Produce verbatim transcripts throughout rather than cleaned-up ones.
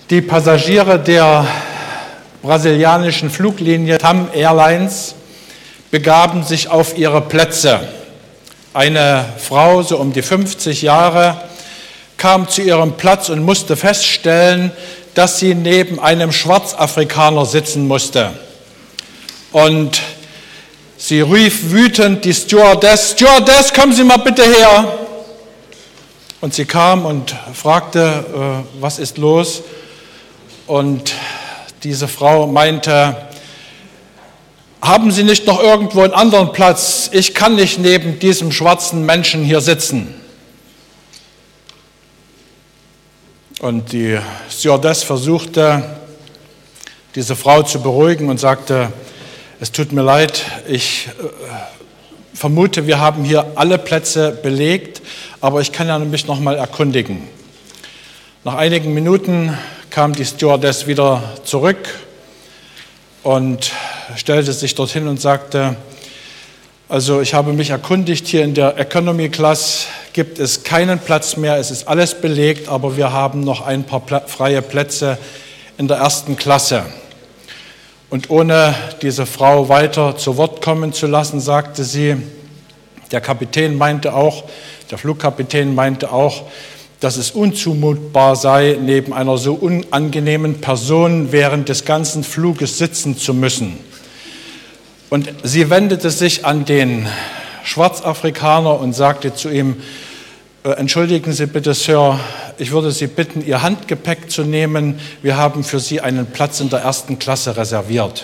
Die Passagiere der brasilianischen Fluglinie TAM Airlines begaben sich auf ihre Plätze. Eine Frau, so um die fünfzig Jahre, kam zu ihrem Platz und musste feststellen, dass sie neben einem Schwarzafrikaner sitzen musste. Und sie rief wütend die Stewardess, Stewardess, kommen Sie mal bitte her. Und sie kam und fragte, was ist los? Und diese Frau meinte, haben Sie nicht noch irgendwo einen anderen Platz? Ich kann nicht neben diesem schwarzen Menschen hier sitzen. Und die Stewardess versuchte, diese Frau zu beruhigen und sagte, es tut mir leid, ich äh, vermute, wir haben hier alle Plätze belegt, aber ich kann ja mich noch mal erkundigen. Nach einigen Minuten kam die Stewardess wieder zurück und stellte sich dorthin und sagte, also ich habe mich erkundigt, hier in der Economy Class gibt es keinen Platz mehr, es ist alles belegt, aber wir haben noch ein paar freie Plätze in der ersten Klasse. Und ohne diese Frau weiter zu Wort kommen zu lassen, sagte sie, der Kapitän meinte auch, der Flugkapitän meinte auch, dass es unzumutbar sei, neben einer so unangenehmen Person während des ganzen Fluges sitzen zu müssen. Und sie wendete sich an den Schwarzafrikaner und sagte zu ihm, entschuldigen Sie bitte, Sir, ich würde Sie bitten, Ihr Handgepäck zu nehmen. Wir haben für Sie einen Platz in der ersten Klasse reserviert.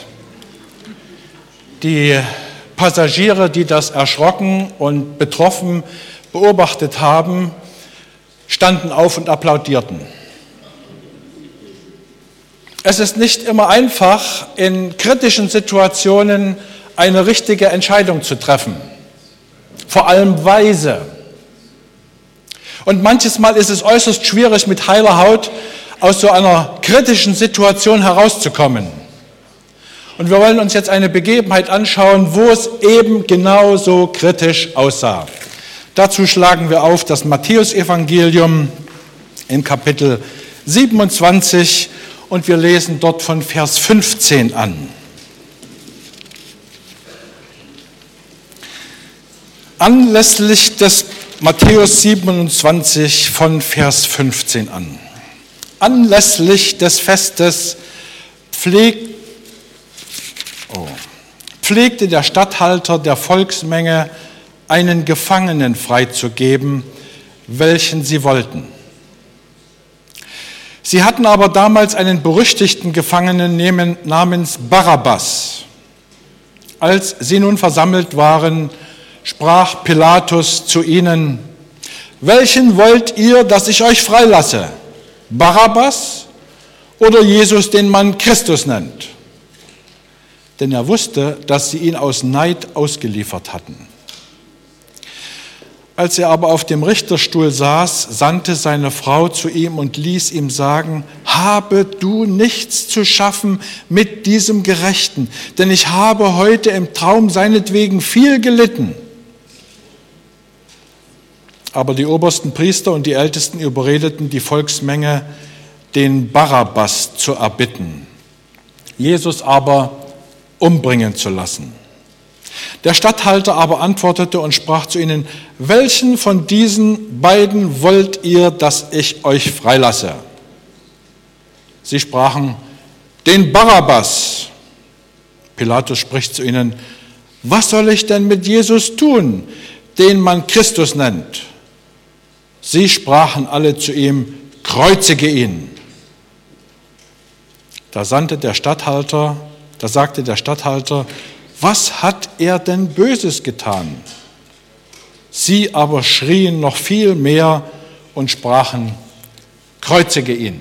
Die Passagiere, die das erschrocken und betroffen beobachtet haben, standen auf und applaudierten. Es ist nicht immer einfach, in kritischen Situationen eine richtige Entscheidung zu treffen, vor allem weise. Und manches Mal ist es äußerst schwierig, mit heiler Haut aus so einer kritischen Situation herauszukommen. Und wir wollen uns jetzt eine Begebenheit anschauen, wo es eben genau so kritisch aussah. Dazu schlagen wir auf das Matthäusevangelium in Kapitel siebenundzwanzig und wir lesen dort von Vers fünfzehn an. Anlässlich des Matthäus siebenundzwanzig von Vers fünfzehn an. Anlässlich des Festes pflegt, oh, pflegte der Statthalter der Volksmenge, einen Gefangenen freizugeben, welchen sie wollten. Sie hatten aber damals einen berüchtigten Gefangenen namens Barabbas. Als sie nun versammelt waren, sprach Pilatus zu ihnen, welchen wollt ihr, dass ich euch freilasse? Barabbas oder Jesus, den man Christus nennt? Denn er wusste, dass sie ihn aus Neid ausgeliefert hatten. Als er aber auf dem Richterstuhl saß, sandte seine Frau zu ihm und ließ ihm sagen, habe du nichts zu schaffen mit diesem Gerechten, denn ich habe heute im Traum seinetwegen viel gelitten. Aber die obersten Priester und die Ältesten überredeten die Volksmenge, den Barabbas zu erbitten, Jesus aber umbringen zu lassen. Der Statthalter aber antwortete und sprach zu ihnen, welchen von diesen beiden wollt ihr, dass ich euch freilasse? Sie sprachen, den Barabbas. Pilatus spricht zu ihnen, was soll ich denn mit Jesus tun, den man Christus nennt? Sie sprachen alle zu ihm, kreuzige ihn. Da sandte der Statthalter, da sagte der Statthalter, was hat er denn Böses getan? Sie aber schrien noch viel mehr und sprachen, kreuzige ihn.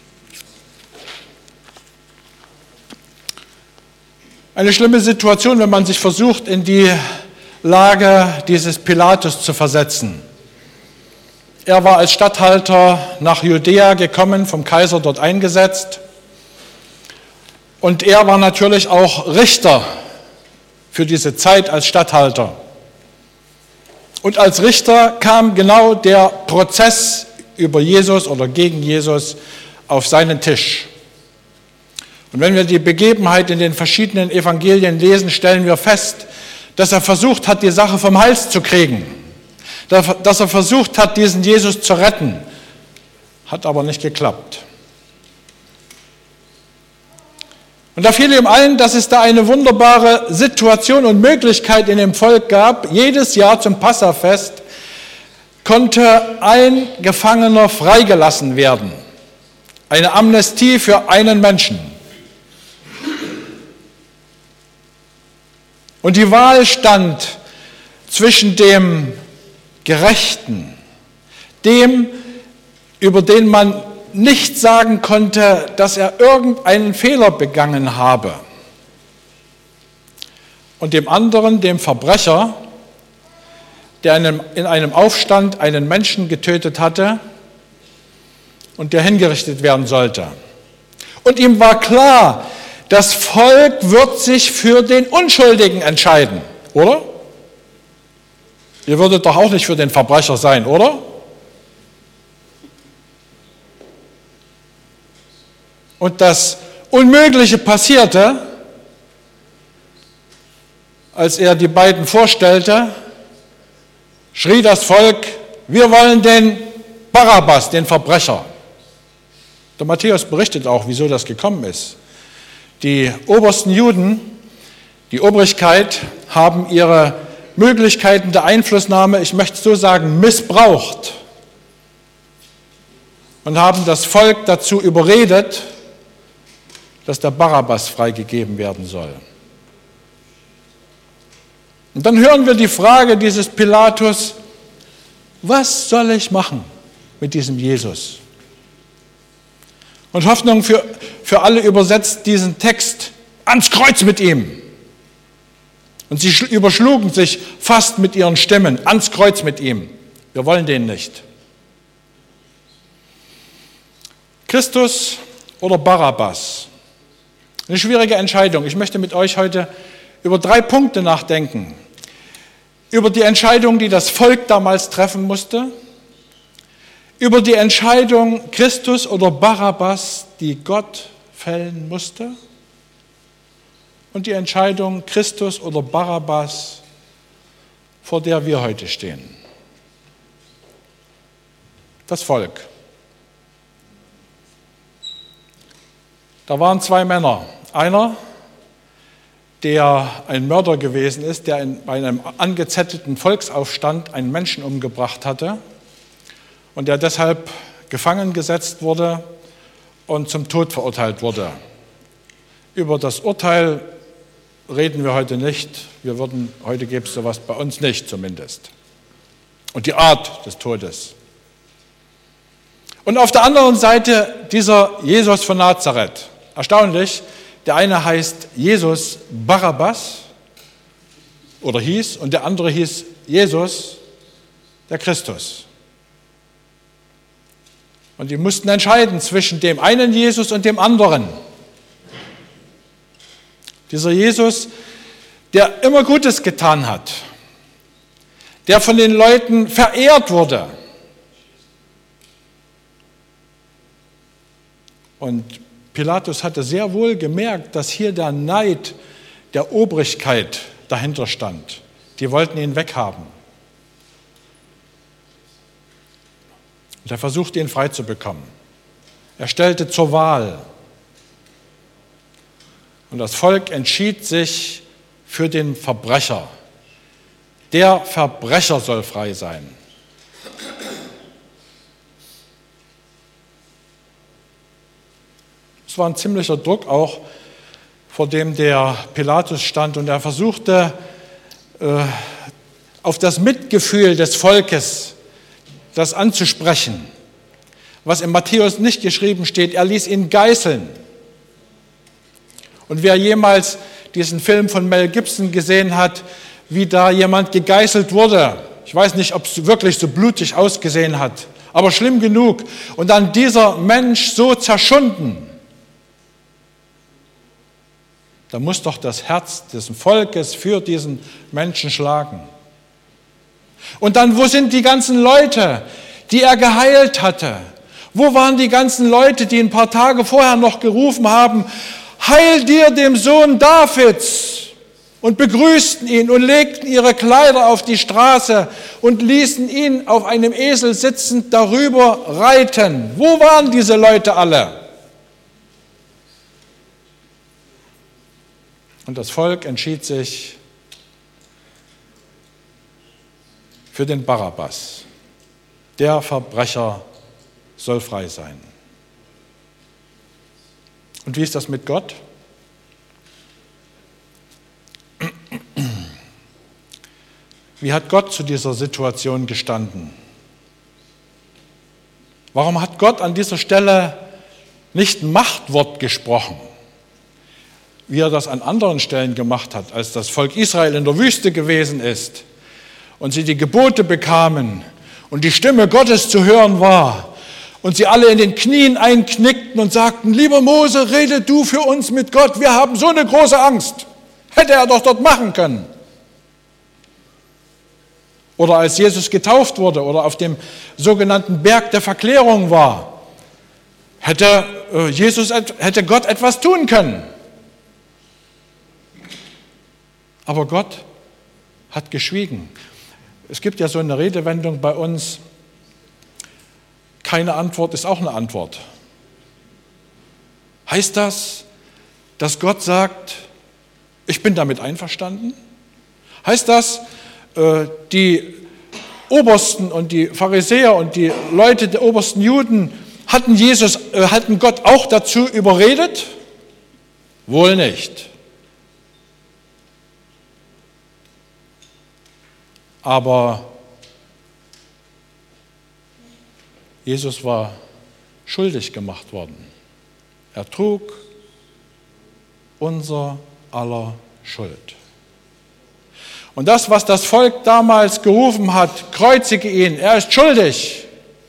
Eine schlimme Situation, wenn man sich versucht, in die Lage dieses Pilatus zu versetzen. Er war als Statthalter nach Judäa gekommen, vom Kaiser dort eingesetzt. Und er war natürlich auch Richter für diese Zeit als Statthalter. Und als Richter kam genau der Prozess über Jesus oder gegen Jesus auf seinen Tisch. Und wenn wir die Begebenheit in den verschiedenen Evangelien lesen, stellen wir fest, dass er versucht hat, die Sache vom Hals zu kriegen, dass er versucht hat, diesen Jesus zu retten, hat aber nicht geklappt. Und da fiel ihm ein, dass es da eine wunderbare Situation und Möglichkeit in dem Volk gab. Jedes Jahr zum Passafest konnte ein Gefangener freigelassen werden. Eine Amnestie für einen Menschen. Und die Wahl stand zwischen dem Gerechten, dem, über den man nicht sagen konnte, dass er irgendeinen Fehler begangen habe, und dem anderen, dem Verbrecher, der in einem Aufstand einen Menschen getötet hatte und der hingerichtet werden sollte. Und ihm war klar, das Volk wird sich für den Unschuldigen entscheiden, oder? Ihr würdet doch auch nicht für den Verbrecher sein, oder? Und das Unmögliche passierte, als er die beiden vorstellte, schrie das Volk: Wir wollen den Barabbas, den Verbrecher. Der Matthäus berichtet auch, wieso das gekommen ist. Die obersten Juden, die Obrigkeit, haben ihre Möglichkeiten der Einflussnahme, ich möchte so sagen, missbraucht und haben das Volk dazu überredet, dass der Barabbas freigegeben werden soll. Und dann hören wir die Frage dieses Pilatus: Was soll ich machen mit diesem Jesus? Und Hoffnung für, für alle übersetzt diesen Text: Ans Kreuz mit ihm. Und sie überschlugen sich fast mit ihren Stimmen: Ans Kreuz mit ihm. Wir wollen den nicht. Christus oder Barabbas? Eine schwierige Entscheidung. Ich möchte mit euch heute über drei Punkte nachdenken. Über die Entscheidung, die das Volk damals treffen musste. Über die Entscheidung Christus oder Barabbas, die Gott fällen musste. Und die Entscheidung Christus oder Barabbas, vor der wir heute stehen. Das Volk. Da waren zwei Männer. Einer, der ein Mörder gewesen ist, der in, bei einem angezettelten Volksaufstand einen Menschen umgebracht hatte und der deshalb gefangen gesetzt wurde und zum Tod verurteilt wurde. Über das Urteil reden wir heute nicht. Wir würden, heute gäbe es sowas bei uns nicht zumindest. Und die Art des Todes. Und auf der anderen Seite dieser Jesus von Nazareth. Erstaunlich, der eine heißt Jesus Barabbas oder hieß, und der andere hieß Jesus, der Christus. Und die mussten entscheiden zwischen dem einen Jesus und dem anderen. Dieser Jesus, der immer Gutes getan hat, der von den Leuten verehrt wurde. Und Pilatus hatte sehr wohl gemerkt, dass hier der Neid der Obrigkeit dahinter stand. Die wollten ihn weghaben. Und er versuchte, ihn frei zu bekommen. Er stellte zur Wahl. Und das Volk entschied sich für den Verbrecher. Der Verbrecher soll frei sein. Es war ein ziemlicher Druck auch, vor dem der Pilatus stand, und er versuchte, äh, auf das Mitgefühl des Volkes das anzusprechen, was in Matthäus nicht geschrieben steht. Er ließ ihn geißeln. Und wer jemals diesen Film von Mel Gibson gesehen hat, wie da jemand gegeißelt wurde, ich weiß nicht, ob es wirklich so blutig ausgesehen hat, aber schlimm genug, und dann dieser Mensch so zerschunden, da muss doch das Herz des Volkes für diesen Menschen schlagen. Und dann, wo sind die ganzen Leute, die er geheilt hatte? Wo waren die ganzen Leute, die ein paar Tage vorher noch gerufen haben, Heil dir dem Sohn Davids, und begrüßten ihn und legten ihre Kleider auf die Straße und ließen ihn auf einem Esel sitzend darüber reiten? Wo waren diese Leute alle? Und das Volk entschied sich für den Barabbas. Der Verbrecher soll frei sein. Und wie ist das mit Gott? Wie hat Gott zu dieser Situation gestanden? Warum hat Gott an dieser Stelle nicht ein Machtwort gesprochen, wie er das an anderen Stellen gemacht hat, als das Volk Israel in der Wüste gewesen ist und sie die Gebote bekamen und die Stimme Gottes zu hören war und sie alle in den Knien einknickten und sagten, lieber Mose, rede du für uns mit Gott, wir haben so eine große Angst. Hätte er doch dort machen können. Oder als Jesus getauft wurde oder auf dem sogenannten Berg der Verklärung war, hätte Jesus, hätte Gott etwas tun können. Aber Gott hat geschwiegen. Es gibt ja so eine Redewendung bei uns, keine Antwort ist auch eine Antwort. Heißt das, dass Gott sagt, ich bin damit einverstanden? Heißt das, die Obersten und die Pharisäer und die Leute der obersten Juden hatten Jesus, hatten Gott auch dazu überredet? Wohl nicht. Aber Jesus war schuldig gemacht worden. Er trug unser aller Schuld. Und das, was das Volk damals gerufen hat, kreuzige ihn, er ist schuldig,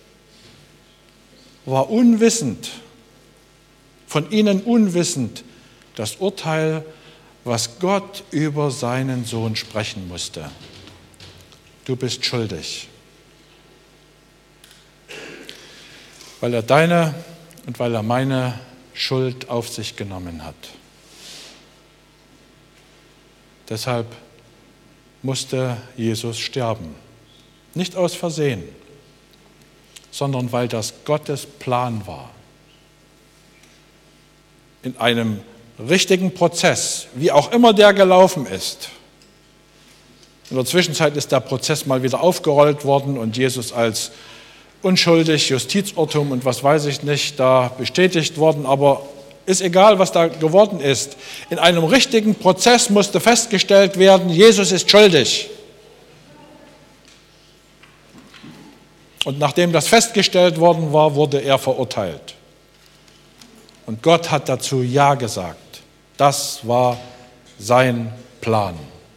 war unwissend, von ihnen unwissend, das Urteil, was Gott über seinen Sohn sprechen musste. Du bist schuldig, weil er deine und weil er meine Schuld auf sich genommen hat. Deshalb musste Jesus sterben. Nicht aus Versehen, sondern weil das Gottes Plan war. In einem richtigen Prozess, wie auch immer der gelaufen ist. In der Zwischenzeit ist der Prozess mal wieder aufgerollt worden und Jesus als unschuldig, Justizirrtum und was weiß ich nicht, da bestätigt worden, aber ist egal, was da geworden ist. In einem richtigen Prozess musste festgestellt werden, Jesus ist schuldig. Und nachdem das festgestellt worden war, wurde er verurteilt. Und Gott hat dazu Ja gesagt. Das war sein Plan.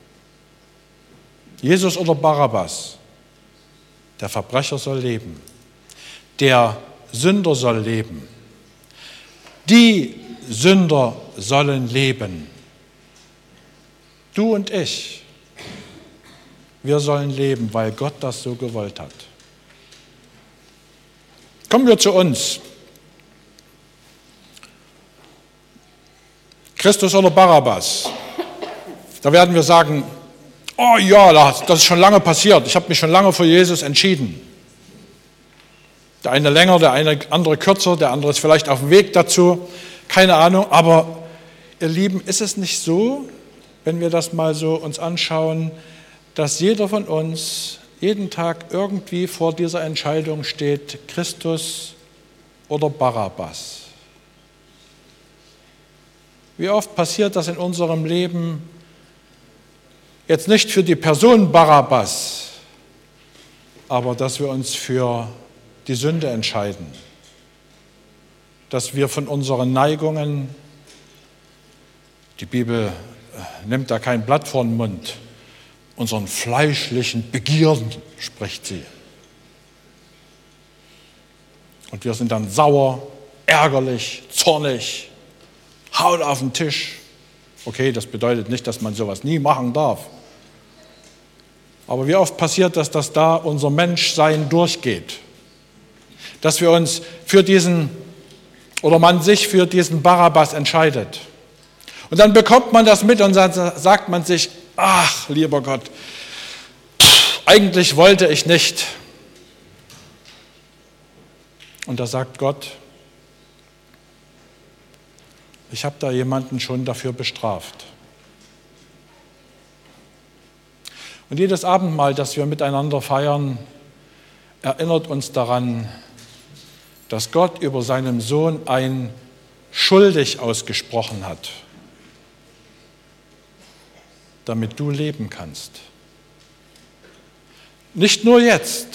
Jesus oder Barabbas, der Verbrecher soll leben. Der Sünder soll leben. Die Sünder sollen leben. Du und ich, wir sollen leben, weil Gott das so gewollt hat. Kommen wir zu uns. Christus oder Barabbas? Da werden wir sagen, oh ja, das ist schon lange passiert. Ich habe mich schon lange für Jesus entschieden. Der eine länger, der eine andere kürzer, der andere ist vielleicht auf dem Weg dazu. Keine Ahnung, aber ihr Lieben, ist es nicht so, wenn wir das mal so uns anschauen, dass jeder von uns jeden Tag irgendwie vor dieser Entscheidung steht, Christus oder Barabbas? Wie oft passiert das in unserem Leben, jetzt nicht für die Person Barabbas, aber dass wir uns für die Sünde entscheiden, dass wir von unseren Neigungen, die Bibel nimmt da kein Blatt vor den Mund, unseren fleischlichen Begierden spricht sie. Und wir sind dann sauer, ärgerlich, zornig, hauen auf den Tisch. Okay, das bedeutet nicht, dass man sowas nie machen darf. Aber wie oft passiert das, dass da unser Menschsein durchgeht? dass wir uns für diesen, oder man sich für diesen Barabbas entscheidet. Und dann bekommt man das mit und dann sagt man sich, ach, lieber Gott, pff, eigentlich wollte ich nicht. Und da sagt Gott, ich habe da jemanden schon dafür bestraft. Und jedes Abendmahl, das wir miteinander feiern, erinnert uns daran, dass Gott über seinem Sohn ein schuldig ausgesprochen hat, damit du leben kannst. Nicht nur jetzt,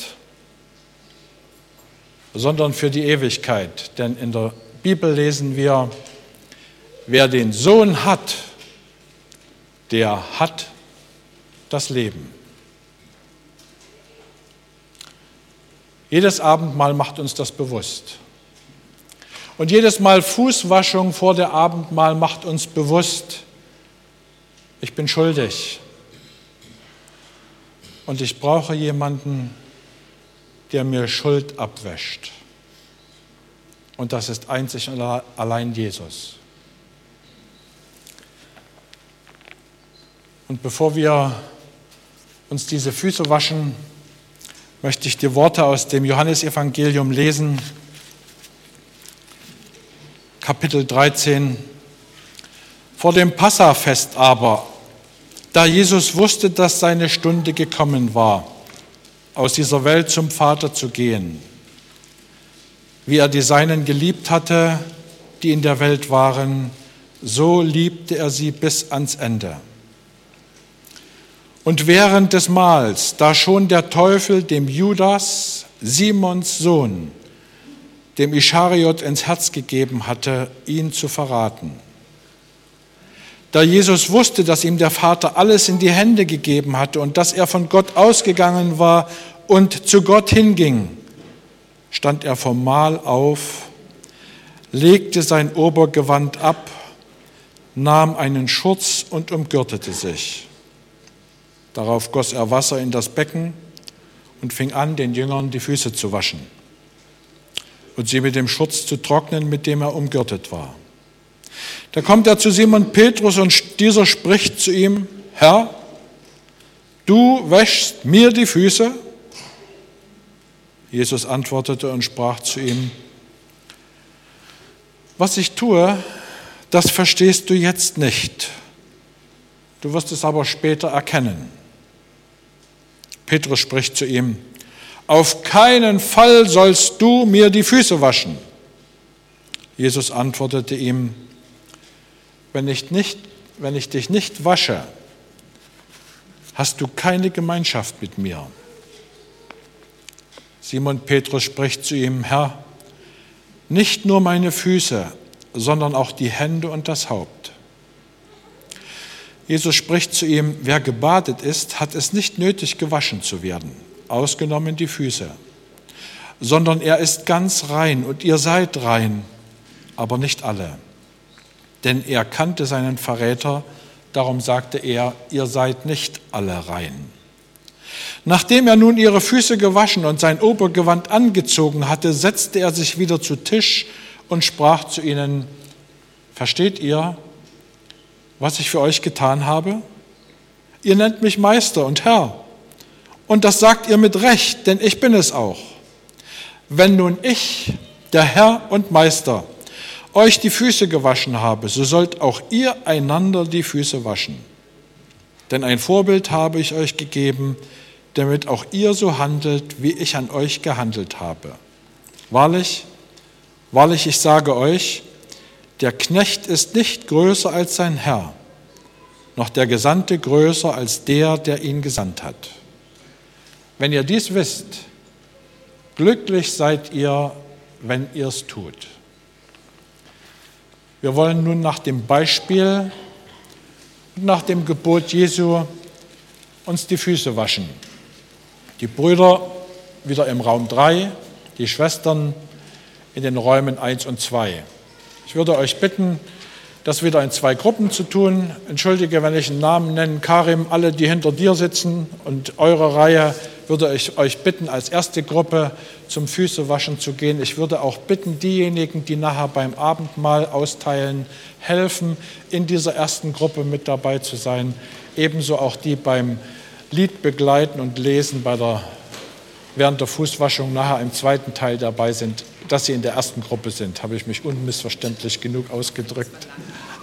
sondern für die Ewigkeit. Denn in der Bibel lesen wir, wer den Sohn hat, der hat das Leben. Jedes Abendmahl macht uns das bewusst. Und jedes Mal Fußwaschung vor der Abendmahl macht uns bewusst, ich bin schuldig. Und ich brauche jemanden, der mir Schuld abwäscht. Und das ist einzig und allein Jesus. Und bevor wir uns diese Füße waschen, möchte ich die Worte aus dem Johannesevangelium lesen, Kapitel dreizehn. Vor dem Passafest aber, da Jesus wusste, dass seine Stunde gekommen war, aus dieser Welt zum Vater zu gehen, wie er die Seinen geliebt hatte, die in der Welt waren, so liebte er sie bis ans Ende. Und während des Mahls, da schon der Teufel dem Judas, Simons Sohn, dem Ischariot ins Herz gegeben hatte, ihn zu verraten. Da Jesus wusste, dass ihm der Vater alles in die Hände gegeben hatte und dass er von Gott ausgegangen war und zu Gott hinging, stand er vom Mahl auf, legte sein Obergewand ab, nahm einen Schurz und umgürtete sich. Darauf goss er Wasser in das Becken und fing an, den Jüngern die Füße zu waschen und sie mit dem Schurz zu trocknen, mit dem er umgürtet war. Da kommt er zu Simon Petrus und dieser spricht zu ihm, Herr, du wäschst mir die Füße? Jesus antwortete und sprach zu ihm, was ich tue, das verstehst du jetzt nicht. Du wirst es aber später erkennen. Petrus spricht zu ihm, auf keinen Fall sollst du mir die Füße waschen. Jesus antwortete ihm, wenn ich, nicht, wenn ich dich nicht wasche, hast du keine Gemeinschaft mit mir. Simon Petrus spricht zu ihm, Herr, nicht nur meine Füße, sondern auch die Hände und das Haupt. Jesus spricht zu ihm, wer gebadet ist, hat es nicht nötig, gewaschen zu werden, ausgenommen die Füße, sondern er ist ganz rein und ihr seid rein, aber nicht alle. Denn er kannte seinen Verräter, darum sagte er, ihr seid nicht alle rein. Nachdem er nun ihre Füße gewaschen und sein Obergewand angezogen hatte, setzte er sich wieder zu Tisch und sprach zu ihnen, versteht ihr, was ich für euch getan habe? Ihr nennt mich Meister und Herr. Und das sagt ihr mit Recht, denn ich bin es auch. Wenn nun ich, der Herr und Meister, euch die Füße gewaschen habe, so sollt auch ihr einander die Füße waschen. Denn ein Vorbild habe ich euch gegeben, damit auch ihr so handelt, wie ich an euch gehandelt habe. Wahrlich, wahrlich, ich sage euch, der Knecht ist nicht größer als sein Herr, noch der Gesandte größer als der, der ihn gesandt hat. Wenn ihr dies wisst, glücklich seid ihr, wenn ihr es tut. Wir wollen nun nach dem Beispiel und nach dem Gebot Jesu uns die Füße waschen. Die Brüder wieder im Raum drei, die Schwestern in den Räumen eins und zwei. Ich würde euch bitten, das wieder in zwei Gruppen zu tun. Entschuldige, wenn ich einen Namen nenne. Karim, alle, die hinter dir sitzen und eure Reihe, würde ich euch bitten, als erste Gruppe zum Füßewaschen zu gehen. Ich würde auch bitten, diejenigen, die nachher beim Abendmahl austeilen, helfen, in dieser ersten Gruppe mit dabei zu sein. Ebenso auch die beim Lied begleiten und lesen bei der, während der Fußwaschung nachher im zweiten Teil dabei sind, dass sie in der ersten Gruppe sind. Habe ich mich unmissverständlich genug ausgedrückt?